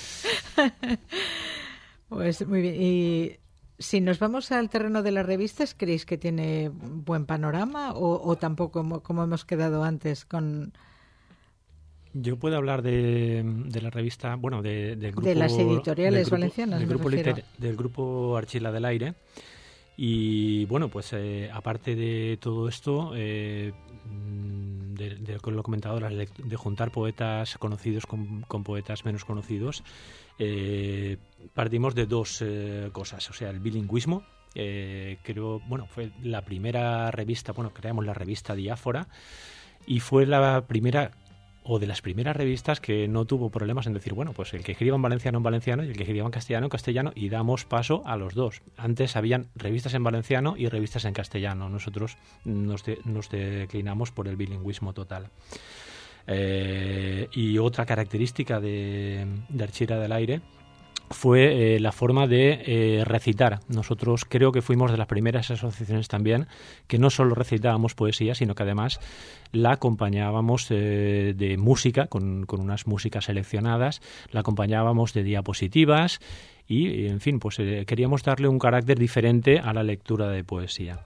Pues muy bien. Y si nos vamos al terreno de las revistas, ¿creéis que tiene buen panorama o tampoco, como hemos quedado antes con...? Yo puedo hablar de la revista, bueno, del grupo... De las editoriales valencianas, del grupo Archila del Aire. Y bueno, pues aparte de todo esto, de lo comentado, de juntar poetas conocidos con poetas menos conocidos, partimos de dos cosas. O sea, el bilingüismo, creo, bueno, fue la primera revista, creamos la revista Diáfora, y fue la primera o de las primeras revistas que no tuvo problemas en decir, bueno, pues el que escriba en valenciano y el que escriba en castellano, y damos paso a los dos. Antes habían revistas en valenciano y revistas en castellano. Nosotros nos declinamos por el bilingüismo total. Y otra característica de Archila del Aire fue la forma de recitar. Nosotros creo que fuimos de las primeras asociaciones también que no solo recitábamos poesía, sino que además la acompañábamos de música, con unas músicas seleccionadas, la acompañábamos de diapositivas y, en fin, pues queríamos darle un carácter diferente a la lectura de poesía.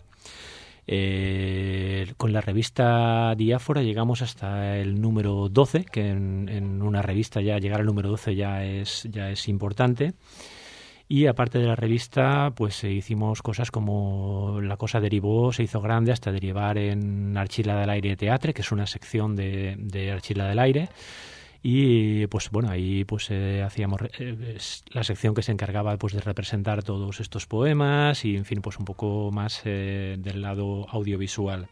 Con la revista Diáfora llegamos hasta el número 12, que en una revista ya llegar al número 12 ya es importante. Y aparte de la revista, pues hicimos cosas como la cosa derivó, se hizo grande hasta derivar en Archila del Aire Teatre, que es una sección de Archila del Aire. Y pues bueno, ahí pues hacíamos la sección que se encargaba pues de representar todos estos poemas y, en fin, pues un poco más del lado audiovisual.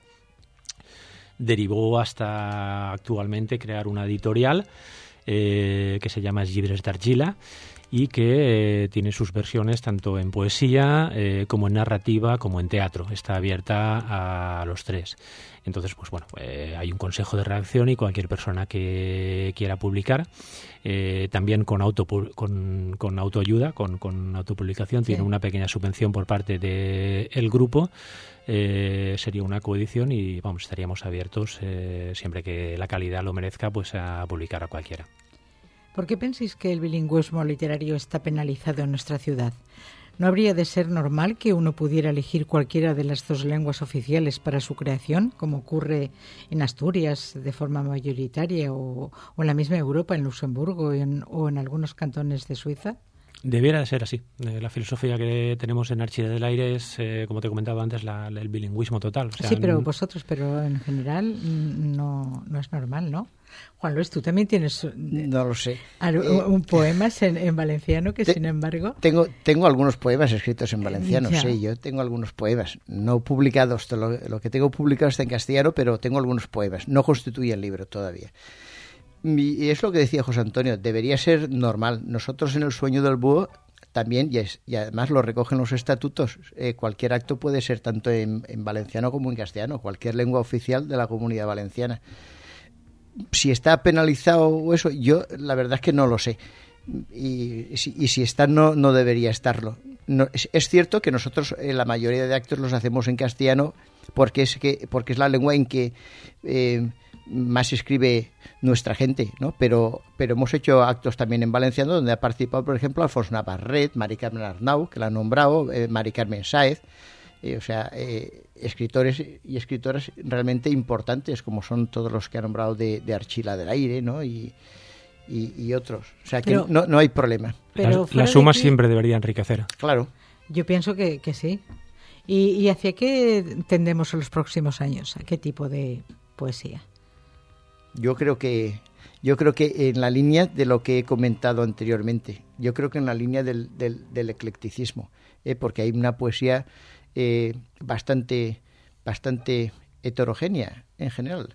Derivó hasta actualmente crear una editorial que se llama Llibres d'Argila y que tiene sus versiones tanto en poesía como en narrativa como en teatro. Está abierta a los tres. Entonces, pues bueno, hay un consejo de redacción y cualquier persona que quiera publicar, también con autoayuda, con autopublicación, tiene una pequeña subvención por parte del grupo. Sería una coedición y vamos, estaríamos abiertos siempre que la calidad lo merezca, pues a publicar a cualquiera. ¿Por qué pensáis que el bilingüismo literario está penalizado en nuestra ciudad? ¿No habría de ser normal que uno pudiera elegir cualquiera de las dos lenguas oficiales para su creación, como ocurre en Asturias de forma mayoritaria o en la misma Europa, en Luxemburgo o en algunos cantones de Suiza? Debiera de ser así. La filosofía que tenemos en Archila del Aire es, como te he comentado antes, el bilingüismo total. O sea, sí, pero pero en general no es normal, ¿no? Juan Luis, tú también tienes no lo sé. Un poemas en valenciano que, sin embargo... Tengo algunos poemas escritos en valenciano, sí, yo tengo algunos poemas, no publicados. Lo que tengo publicado está en castellano, pero tengo algunos poemas. No constituye el libro todavía. Y es lo que decía José Antonio, debería ser normal. Nosotros en El Sueño del Búho también, y además lo recogen los estatutos, cualquier acto puede ser tanto en valenciano como en castellano, cualquier lengua oficial de la Comunidad Valenciana. Si está penalizado eso, yo la verdad es que no lo sé. Y si está, no debería estarlo. No, es cierto que nosotros la mayoría de actos los hacemos en castellano porque es la lengua en que más escribe nuestra gente, ¿no? Pero hemos hecho actos también en valenciano donde ha participado, por ejemplo, Alfonso Navarret, Mari Carmen Arnau, que la ha nombrado, Mari Carmen Sáez, escritores y escritoras realmente importantes, como son todos los que ha nombrado de Archila del Aire, ¿no? Y otros. O sea, que no hay problema. Las sumas siempre deberían enriquecer. Claro. Yo pienso que sí. ¿Y hacia qué tendemos en los próximos años? ¿A qué tipo de poesía? Yo creo que en la línea de lo que he comentado anteriormente. Yo creo que en la línea del eclecticismo, porque hay una poesía bastante heterogénea en general.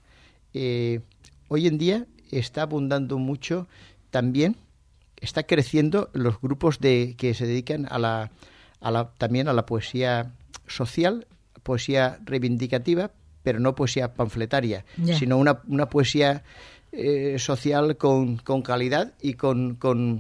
Hoy en día está abundando mucho también, está creciendo los grupos que se dedican también a la poesía social, poesía reivindicativa, pero no poesía panfletaria, sino una poesía social con calidad y con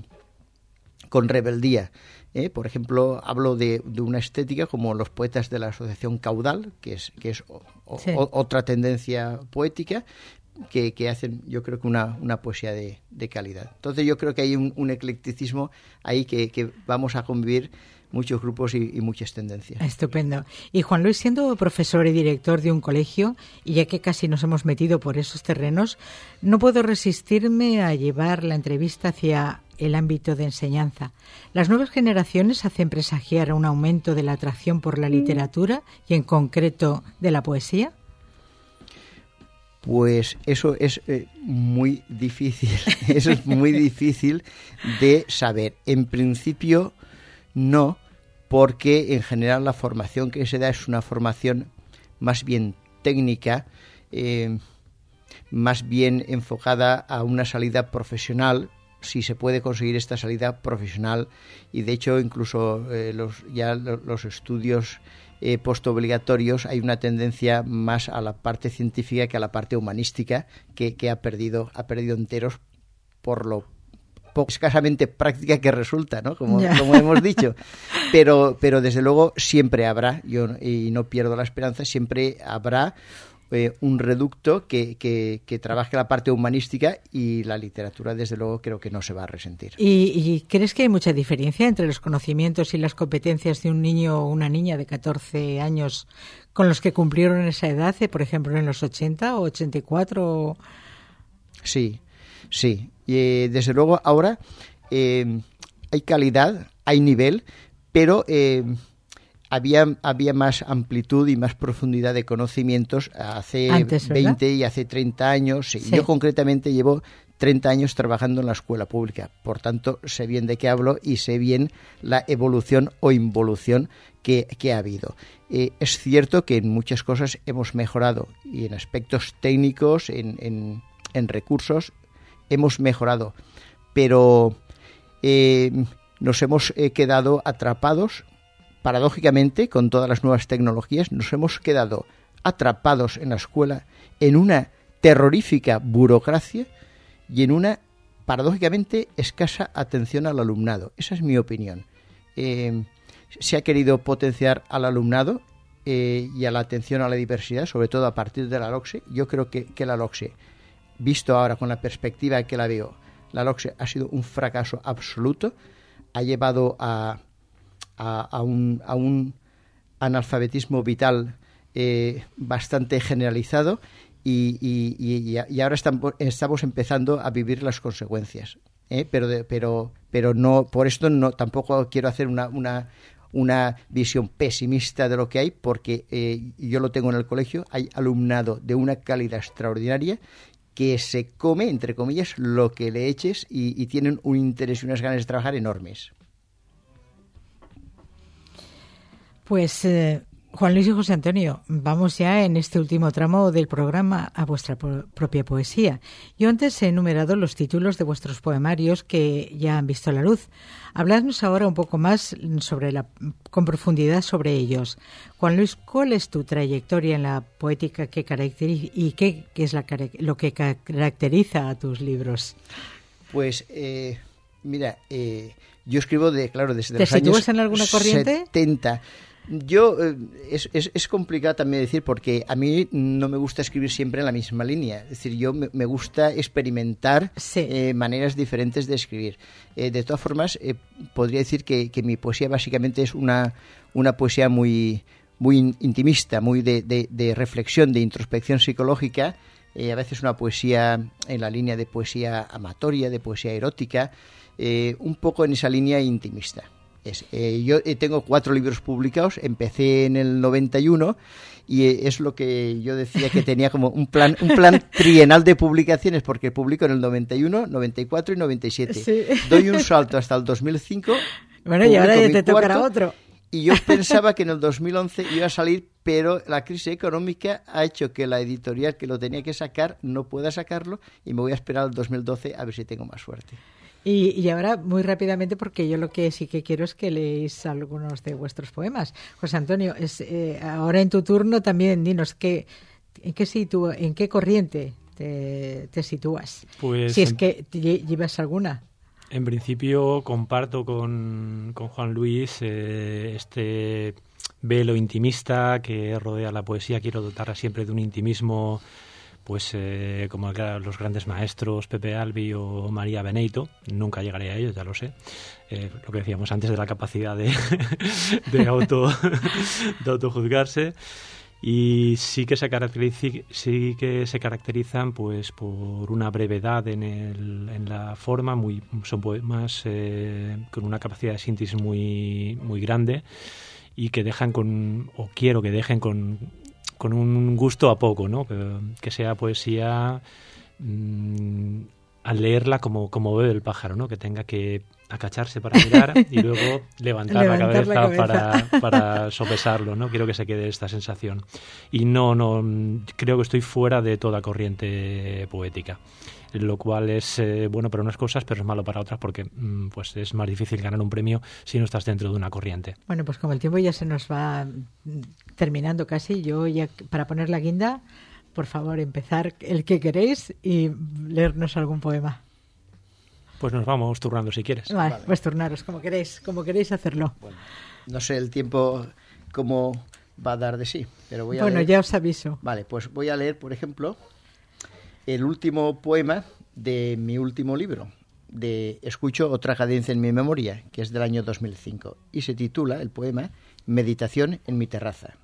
rebeldía. Por ejemplo, hablo de una estética como los poetas de la Asociación Caudal, que es otra tendencia poética, que hacen, yo creo que una poesía de calidad. Entonces yo creo que hay un eclecticismo ahí que vamos a convivir muchos grupos y muchas tendencias. Estupendo. Y Juan Luis, siendo profesor y director de un colegio, y ya que casi nos hemos metido por esos terrenos, no puedo resistirme a llevar la entrevista hacia el ámbito de enseñanza. ¿Las nuevas generaciones hacen presagiar un aumento de la atracción por la literatura y en concreto de la poesía? Pues eso es muy difícil. Eso es muy difícil de saber. En principio no, porque en general la formación que se da es una formación más bien técnica, más bien enfocada a una salida profesional, si se puede conseguir esta salida profesional, y de hecho incluso los estudios postobligatorios hay una tendencia más a la parte científica que a la parte humanística, que ha perdido enteros por lo escasamente práctica que resulta, ¿no? Como hemos dicho. Pero desde luego siempre habrá, y no pierdo la esperanza, siempre habrá un reducto que trabaje la parte humanística, y la literatura desde luego creo que no se va a resentir. ¿Y crees que hay mucha diferencia entre los conocimientos y las competencias de un niño o una niña de 14 años con los que cumplieron esa edad, por ejemplo en los 80 o 84? Sí. Y, desde luego ahora hay calidad, hay nivel, pero había más amplitud y más profundidad de conocimientos hace antes, 20 y hace 30 años. Sí. Yo concretamente llevo 30 años trabajando en la escuela pública, por tanto sé bien de qué hablo y sé bien la evolución o involución que ha habido. Es cierto que en muchas cosas hemos mejorado, y en aspectos técnicos, en recursos, hemos mejorado, pero nos hemos quedado atrapados, paradójicamente, con todas las nuevas tecnologías, nos hemos quedado atrapados en la escuela en una terrorífica burocracia y en una, paradójicamente, escasa atención al alumnado. Esa es mi opinión. Se ha querido potenciar al alumnado y a la atención a la diversidad, sobre todo a partir de la LOCSE. Yo creo que la LOCSE, visto ahora con la perspectiva que la veo, la LOCSE ha sido un fracaso absoluto, ha llevado a un analfabetismo vital bastante generalizado, y ahora estamos empezando a vivir las consecuencias. Pero no, por esto no, tampoco quiero hacer una visión pesimista de lo que hay, porque yo lo tengo en el colegio, hay alumnado de una calidad extraordinaria que se come, entre comillas, lo que le eches, y tienen un interés y unas ganas de trabajar enormes. Pues Juan Luis y José Antonio, vamos ya en este último tramo del programa a vuestra propia poesía. Yo antes he enumerado los títulos de vuestros poemarios que ya han visto la luz. Habladnos ahora un poco más con profundidad sobre ellos. Juan Luis, ¿cuál es tu trayectoria en la poética que caracteriza y qué es lo que caracteriza a tus libros? Pues mira, yo escribo desde los años 70. ¿Te sitúas en alguna corriente? Yo es complicado también decir, porque a mí no me gusta escribir siempre en la misma línea. Es decir, yo me gusta experimentar maneras diferentes de escribir. De todas formas, podría decir que mi poesía básicamente es una poesía muy intimista, muy de reflexión, de introspección psicológica. A veces una poesía en la línea de poesía amatoria, de poesía erótica, un poco en esa línea intimista. Yo tengo 4 libros publicados, empecé en el 91 y es lo que yo decía, que tenía como un plan trienal de publicaciones, porque publico en el 91, 94 y 97. Sí. Doy un salto hasta el 2005. Bueno, y ahora ya te tocará otro. Y yo pensaba que en el 2011 iba a salir, pero la crisis económica ha hecho que la editorial que lo tenía que sacar no pueda sacarlo, y me voy a esperar al 2012 a ver si tengo más suerte. Y ahora, muy rápidamente, porque yo lo que sí que quiero es que leáis algunos de vuestros poemas. José Antonio, ahora en tu turno también dinos en qué corriente te sitúas, pues, si es que llevas alguna. En principio comparto con Juan Luis este velo intimista que rodea la poesía. Quiero dotarla siempre de un intimismo, pues como los grandes maestros Pepe Albi o María Beneito. Nunca llegaré a ellos, ya lo sé. Lo que decíamos antes de la capacidad de autojuzgarse. Y sí que se caracterizan pues por una brevedad en la forma, son poemas con una capacidad de síntesis muy grande, y que quiero que dejen con un gusto a poco, ¿no? Que sea poesía al leerla como bebe el pájaro, ¿no? Que tenga que acacharse para mirar y luego levantar la cabeza para sopesarlo, ¿no? Quiero que se quede esta sensación. Y no, creo que estoy fuera de toda corriente poética, lo cual es bueno para unas cosas, pero es malo para otras, porque pues es más difícil ganar un premio si no estás dentro de una corriente. Bueno, pues como el tiempo ya se nos va terminando casi, yo ya para poner la guinda, por favor, empezar el que queréis y leernos algún poema. Pues nos vamos turnando si quieres. Vale. Pues turnaros como queréis hacerlo. Bueno, no sé el tiempo cómo va a dar de sí, pero voy a leer. Ya os aviso. Vale, pues voy a leer, por ejemplo, el último poema de mi último libro, de Escucho otra cadencia en mi memoria, que es del año 2005, y se titula el poema Meditación en mi terraza.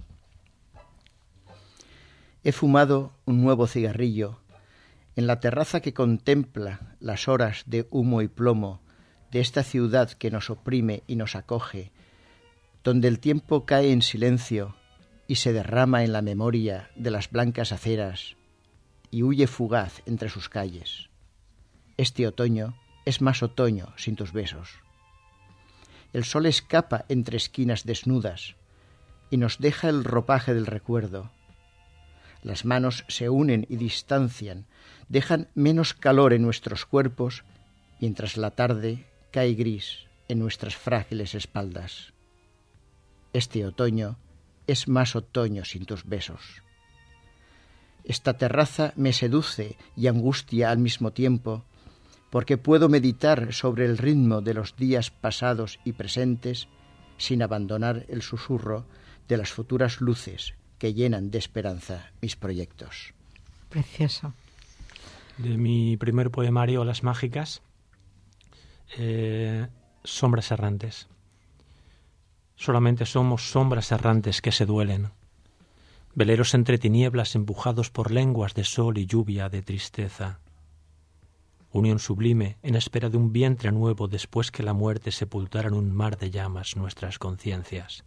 He fumado un nuevo cigarrillo en la terraza que contempla las horas de humo y plomo de esta ciudad que nos oprime y nos acoge, donde el tiempo cae en silencio y se derrama en la memoria de las blancas aceras y huye fugaz entre sus calles. Este otoño es más otoño sin tus besos. El sol escapa entre esquinas desnudas y nos deja el ropaje del recuerdo. Las manos se unen y distancian, dejan menos calor en nuestros cuerpos, mientras la tarde cae gris en nuestras frágiles espaldas. Este otoño es más otoño sin tus besos. Esta terraza me seduce y angustia al mismo tiempo, porque puedo meditar sobre el ritmo de los días pasados y presentes sin abandonar el susurro de las futuras luces que llenan de esperanza mis proyectos. Precioso. De mi primer poemario, Las Mágicas, sombras errantes. Solamente somos sombras errantes que se duelen, veleros entre tinieblas empujados por lenguas de sol y lluvia de tristeza. Unión sublime en espera de un vientre nuevo después que la muerte sepultara en un mar de llamas nuestras conciencias.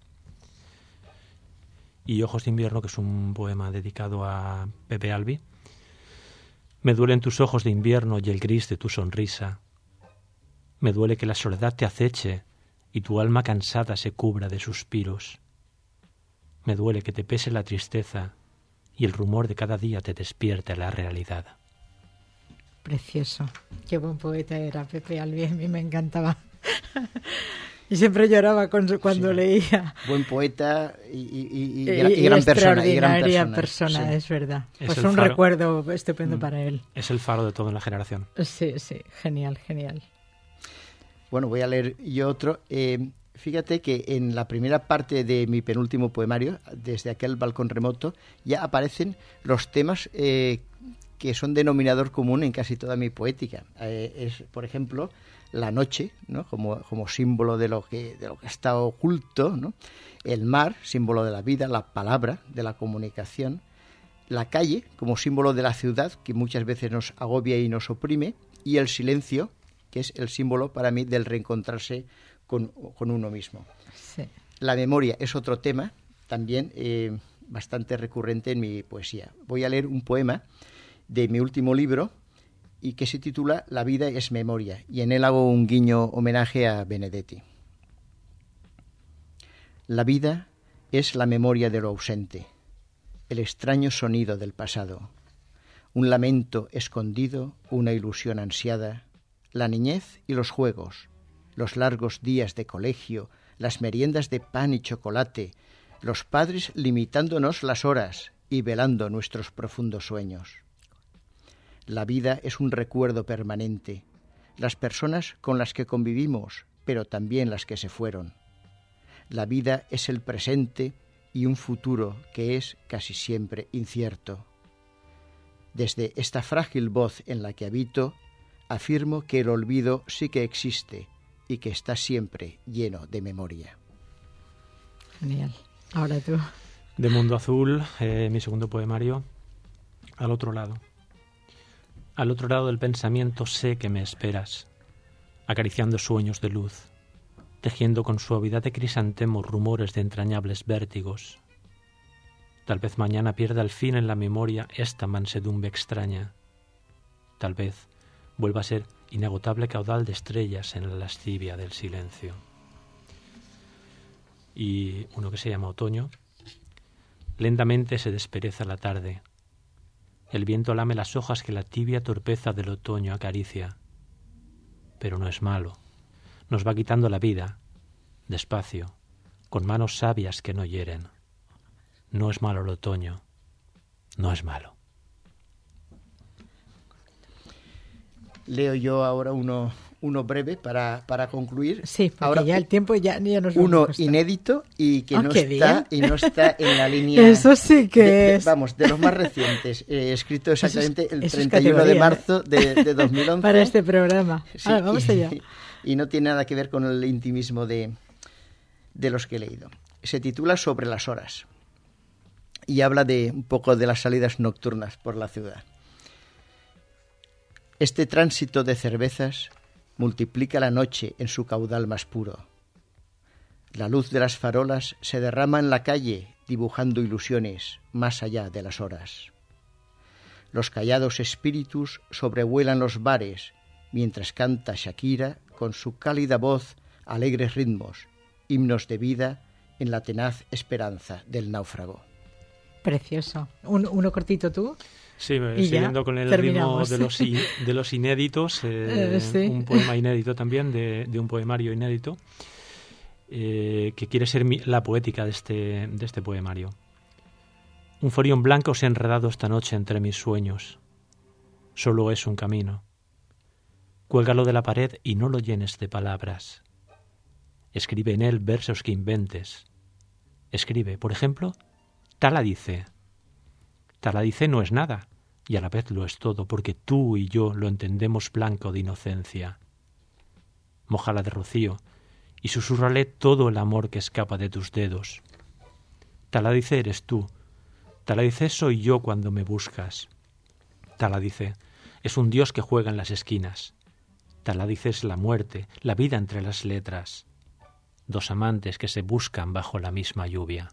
Y Ojos de invierno, que es un poema dedicado a Pepe Albi. Me duelen tus ojos de invierno y el gris de tu sonrisa. Me duele que la soledad te aceche y tu alma cansada se cubra de suspiros. Me duele que te pese la tristeza y el rumor de cada día te despierte a la realidad. Precioso. Qué buen poeta era Pepe Albi, a mí me encantaba. Y siempre lloraba cuando leía. Buen poeta y gran persona. Extraordinaria persona, sí. Es verdad. Pues un recuerdo estupendo para él. Es el faro de toda la generación. Sí, genial. Bueno, voy a leer yo otro. Fíjate que en la primera parte de mi penúltimo poemario, desde aquel balcón remoto, ya aparecen los temas que son denominador común en casi toda mi poética. Es, por ejemplo, la noche, ¿no? como símbolo de lo que está oculto, ¿no? El mar, símbolo de la vida, la palabra, de la comunicación, la calle, como símbolo de la ciudad, que muchas veces nos agobia y nos oprime, y el silencio, que es el símbolo para mí del reencontrarse con uno mismo. Sí. La memoria es otro tema, también bastante recurrente en mi poesía. Voy a leer un poema de mi último libro, y que se titula La vida es memoria, y en él hago un guiño homenaje a Benedetti. La vida es la memoria de lo ausente, el extraño sonido del pasado, un lamento escondido, una ilusión ansiada, la niñez y los juegos, los largos días de colegio, las meriendas de pan y chocolate, los padres limitándonos las horas y velando nuestros profundos sueños. La vida es un recuerdo permanente, las personas con las que convivimos, pero también las que se fueron. La vida es el presente y un futuro que es casi siempre incierto. Desde esta frágil voz en la que habito, afirmo que el olvido sí que existe y que está siempre lleno de memoria. Genial. Ahora tú. De Mundo Azul, mi segundo poemario, Al otro lado. Al otro lado del pensamiento sé que me esperas, acariciando sueños de luz, tejiendo con suavidad de crisantemos rumores de entrañables vértigos. Tal vez mañana pierda al fin en la memoria esta mansedumbre extraña. Tal vez vuelva a ser inagotable caudal de estrellas en la lascivia del silencio. Y uno que se llama Otoño. Lentamente se despereza la tarde. El viento lame las hojas que la tibia torpeza del otoño acaricia. Pero no es malo. Nos va quitando la vida, despacio, con manos sabias que no hieren. No es malo el otoño. No es malo. Leo yo ahora uno breve para concluir. Sí, porque ahora, ya el tiempo ya nos uno inédito y que no está en la línea. Eso sí que es. Vamos, de los más recientes, escrito exactamente el 31 de marzo de 2011. Para este programa. Sí, vamos allá. Y no tiene nada que ver con el intimismo de los que he leído. Se titula Sobre las horas y habla de un poco de las salidas nocturnas por la ciudad. Este tránsito de cervezas multiplica la noche en su caudal más puro. La luz de las farolas se derrama en la calle, dibujando ilusiones más allá de las horas. Los callados espíritus sobrevuelan los bares, mientras canta Shakira con su cálida voz alegres ritmos, himnos de vida en la tenaz esperanza del náufrago. Precioso. ¿Uno cortito tú? Sí, siguiendo con el ritmo de los inéditos, sí. Un poema inédito también, de un poemario inédito, que quiere ser la poética de este poemario. Un forión blanco se ha enredado esta noche entre mis sueños. Solo es un camino. Cuélgalo de la pared y no lo llenes de palabras. Escribe en él versos que inventes. Escribe, por ejemplo, Taladice. Taladice no es nada, y a la vez lo es todo, porque tú y yo lo entendemos blanco de inocencia. Mójala de rocío, y susúrrale todo el amor que escapa de tus dedos. Taladice eres tú, Taladice soy yo cuando me buscas. Taladice es un dios que juega en las esquinas. Taladice es la muerte, la vida entre las letras. Dos amantes que se buscan bajo la misma lluvia.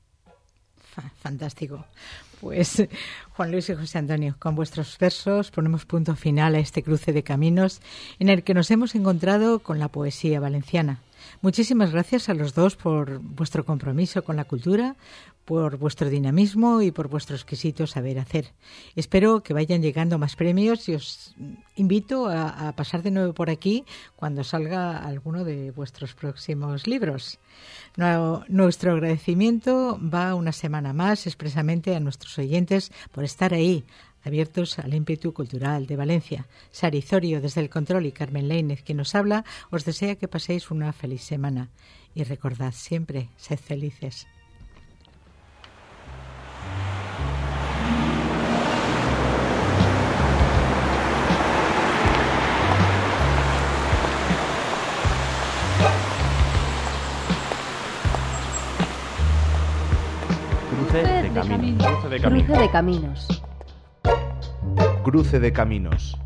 Fantástico. Pues Juan Luis y José Antonio, con vuestros versos ponemos punto final a este cruce de caminos en el que nos hemos encontrado con la poesía valenciana. Muchísimas gracias a los dos por vuestro compromiso con la cultura, por vuestro dinamismo y por vuestro exquisito saber hacer. Espero que vayan llegando más premios y os invito a pasar de nuevo por aquí cuando salga alguno de vuestros próximos libros. Nuestro agradecimiento va una semana más expresamente a nuestros oyentes por estar ahí, abiertos al ímpetu cultural de Valencia. Sari Zorio desde el control y Carmen Lainez, quien nos habla, os desea que paséis una feliz semana. Y recordad siempre, sed felices. Cruce de caminos. Cruce de caminos.